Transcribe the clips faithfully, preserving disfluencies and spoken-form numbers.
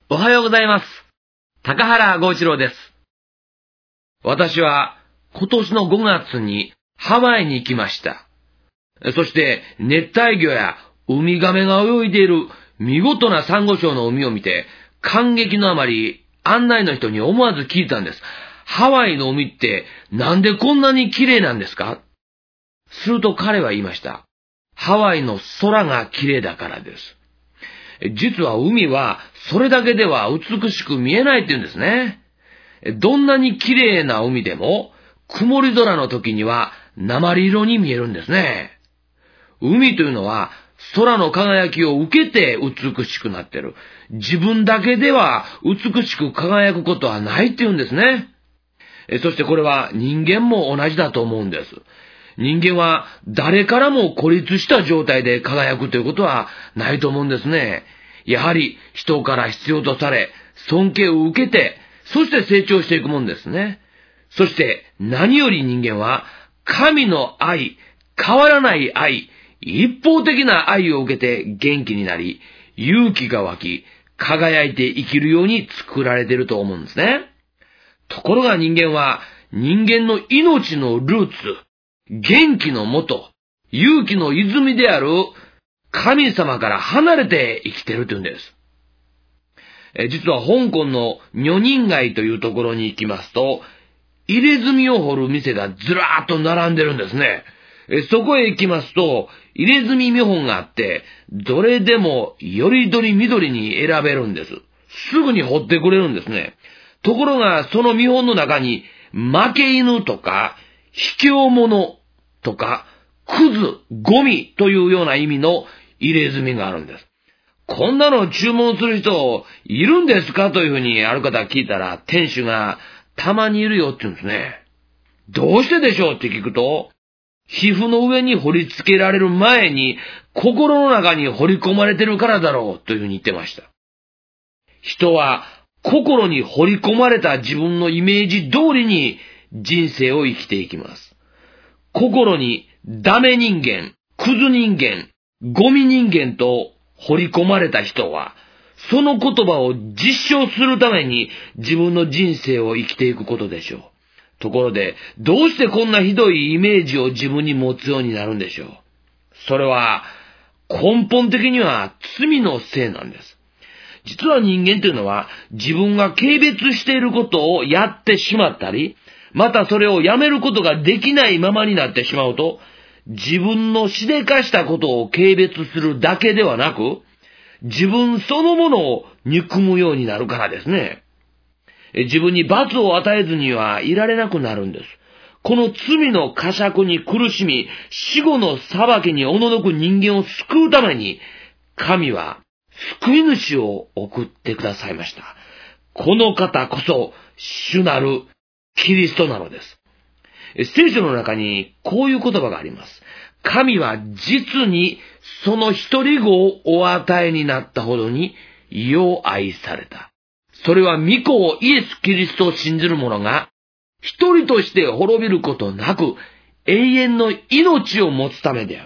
おはようございます。高原剛一郎です。私は今年のごがつにハワイに行きました。そして熱帯魚やウミガメが泳いでいる見事なサンゴ礁の海を見て感激のあまり案内の人に思わず聞いたんです。ハワイの海ってなんでこんなに綺麗なんですか？すると彼は言いました。ハワイの空が綺麗だからです。実は海はそれだけでは美しく見えないって言うんですね。どんなに綺麗な海でも曇り空の時には鉛色に見えるんですね。海というのは空の輝きを受けて美しくなっている。自分だけでは美しく輝くことはないって言うんですね。そしてこれは人間も同じだと思うんです。人間は誰からも孤立した状態で輝くということはないと思うんですね。やはり人から必要とされ、尊敬を受けて、そして成長していくもんですね。そして何より人間は神の愛、変わらない愛、一方的な愛を受けて元気になり、勇気が湧き、輝いて生きるように作られていると思うんですね。ところが人間は人間の命のルーツ、元気の元、勇気の泉である神様から離れて生きているというんです。え実は香港の女人街というところに行きますと、入れ墨を掘る店がずらーっと並んでるんですね。えそこへ行きますと、入れ墨見本があって、どれでもよりどり緑に選べるんです。すぐに掘ってくれるんですね。ところがその見本の中に、負け犬とか、卑怯者とか、クズ、ゴミというような意味の入れ墨があるんです。こんなの注文する人いるんですかというふうにある方聞いたら、店主がたまにいるよって言うんですね。どうしてでしょうって聞くと、皮膚の上に掘り付けられる前に心の中に掘り込まれてるからだろうというふうに言ってました。人は心に掘り込まれた自分のイメージ通りに人生を生きていきます。心にダメ人間、クズ人間、ゴミ人間と掘り込まれた人は、その言葉を実証するために自分の人生を生きていくことでしょう。ところで、どうしてこんなひどいイメージを自分に持つようになるんでしょう。それは根本的には罪のせいなんです。実は人間というのは自分が軽蔑していることをやってしまったり、またそれをやめることができないままになってしまうと、自分のしでかしたことを軽蔑するだけではなく、自分そのものを憎むようになるからですね。自分に罰を与えずにはいられなくなるんです。この罪の呵責に苦しみ、死後の裁きにおののく人間を救うために、神は救い主を送ってくださいました。この方こそ主なるキリストなのです。聖書の中にこういう言葉があります。神は実にその一人子をお与えになったほどに世を愛された。それは御子をイエス・キリストを信じる者が一人として滅びることなく永遠の命を持つためであ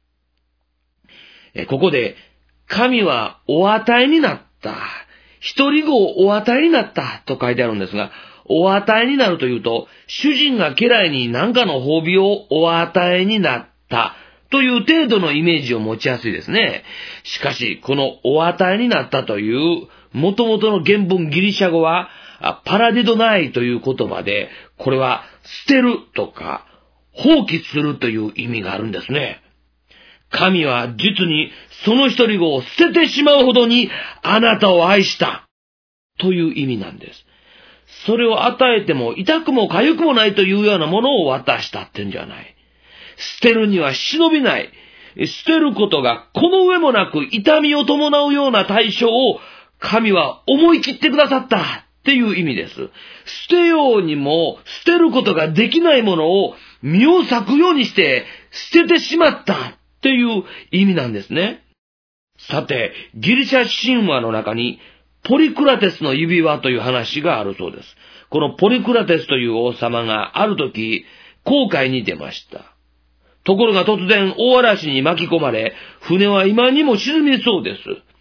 る。ここで神はお与えになった。一人子をお与えになったと書いてあるんですが、お与えになるというと、主人が家来に何かの褒美をお与えになったという程度のイメージを持ちやすいですね。しかし、このお与えになったという元々の原文ギリシャ語はパラディドナイという言葉で、これは捨てるとか放棄するという意味があるんですね。神は実にその一人子を捨ててしまうほどにあなたを愛したという意味なんです。それを与えても痛くも痒くもないというようなものを渡したってんじゃない。捨てるには忍びない。捨てることがこの上もなく痛みを伴うような対象を神は思い切ってくださったっていう意味です。捨てようにも捨てることができないものを身を裂くようにして捨ててしまったっていう意味なんですね。さて、ギリシャ神話の中にポリクラテスの指輪という話があるそうです。このポリクラテスという王様がある時、航海に出ました。ところが突然大嵐に巻き込まれ、船は今にも沈みそうです。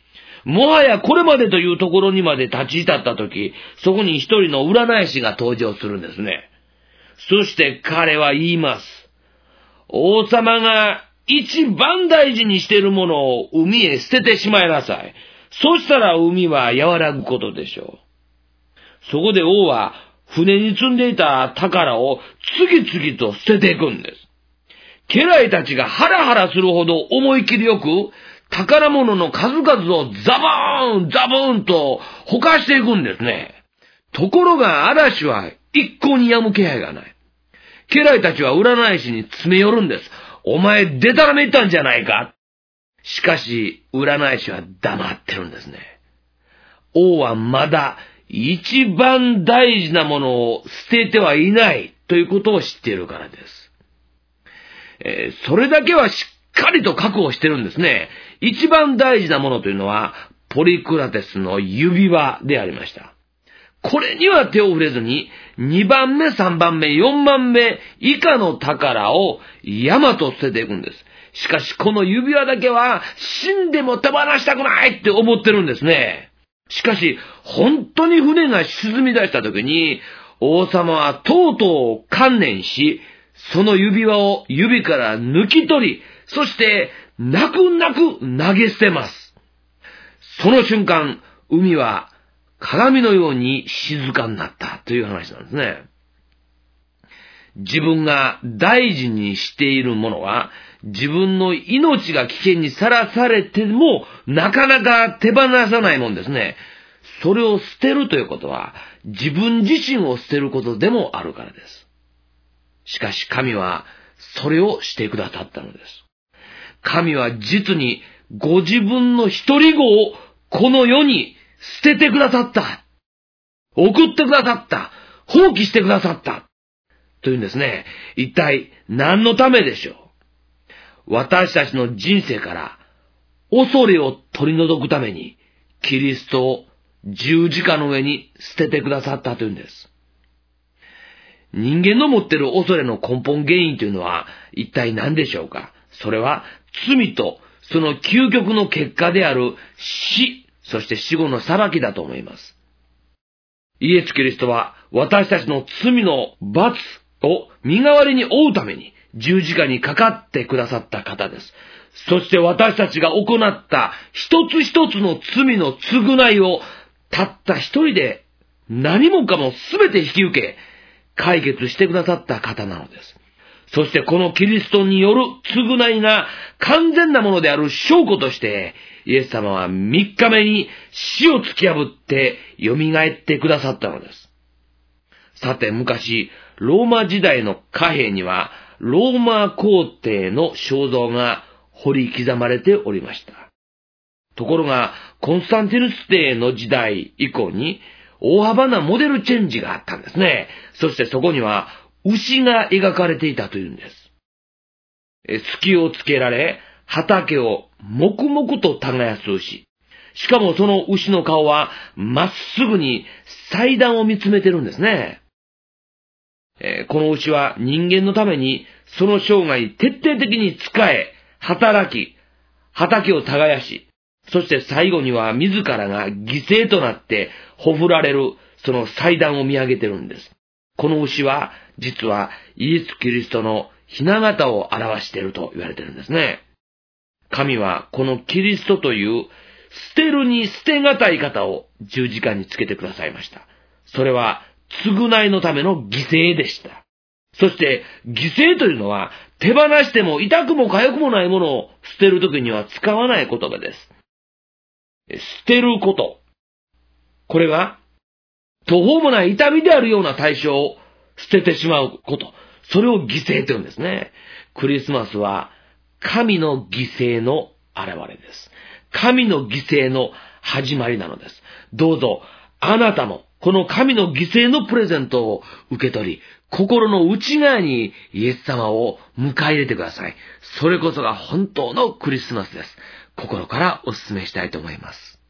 もはやこれまでというところにまで立ち至ったとき、そこに一人の占い師が登場するんですね。そして彼は言います。王様が一番大事にしているものを海へ捨ててしまいなさい。そしたら海は和らぐことでしょう。そこで王は船に積んでいた宝を次々と捨てていくんです。家来たちがハラハラするほど思い切りよく宝物の数々をザボーンザボーンとほかしていくんですね。ところが嵐は一向に止む気配がない。家来たちは占い師に詰め寄るんです。お前デタラメ言ったんじゃないか。しかし占い師は黙ってるんですね。王はまだ一番大事なものを捨ててはいないということを知っているからです。えー、それだけはしっかりと確保してるんですね。一番大事なものというのはポリクラテスの指輪でありました。これには手を触れずににばんめ、さんばんめ、よんばんめ以下の宝を山と捨てていくんです。しかしこの指輪だけは死んでも手放したくないって思ってるんですね。しかし本当に船が沈み出した時に王様はとうとう観念し、その指輪を指から抜き取り、そして泣く泣く投げ捨てます。その瞬間、海は鏡のように静かになったという話なんですね。自分が大事にしているものは、自分の命が危険にさらされても、なかなか手放さないもんですね。それを捨てるということは、自分自身を捨てることでもあるからです。しかし神は、それをしてくださったのです。神は実に、ご自分の一人子をこの世に捨ててくださった。送ってくださった。放棄してくださった。というんですね。一体何のためでしょう。私たちの人生から恐れを取り除くためにキリストを十字架の上に捨ててくださったというんです。人間の持っている恐れの根本原因というのは一体何でしょうか。それは罪とその究極の結果である死、そして死後の裁きだと思います。イエス・キリストは私たちの罪の罰を身代わりに負うために十字架にかかってくださった方です。そして私たちが行った一つ一つの罪の償いをたった一人で何もかも全て引き受け解決してくださった方なのです。そしてこのキリストによる償いが完全なものである証拠としてイエス様は三日目に死を突き破って蘇ってくださったのです。さて昔ローマ時代の貨幣にはローマ皇帝の肖像が彫り刻まれておりました。ところがコンスタンティヌス帝の時代以降に大幅なモデルチェンジがあったんですね。そしてそこには牛が描かれていたというんです。隙をつけられ畑を黙々と耕す牛。しかもその牛の顔はまっすぐに祭壇を見つめてるんですね。この牛は人間のためにその生涯徹底的に仕え、働き、畑を耕し、そして最後には自らが犠牲となってほふられるその祭壇を見上げてるんです。この牛は実はイエス・キリストの雛形を表していると言われてるんですね。神はこのキリストという捨てるに捨てがたい方を十字架につけてくださいました。それは償いのための犠牲でした。そして犠牲というのは手放しても痛くも痒くもないものを捨てるときには使わない言葉です。捨てること。これが途方もない痛みであるような対象を捨ててしまうこと。それを犠牲というんですね。クリスマスは神の犠牲の現れです。神の犠牲の始まりなのです。どうぞあなたもこの神の犠牲のプレゼントを受け取り、心の内側にイエス様を迎え入れてください。それこそが本当のクリスマスです。心からお勧めしたいと思います。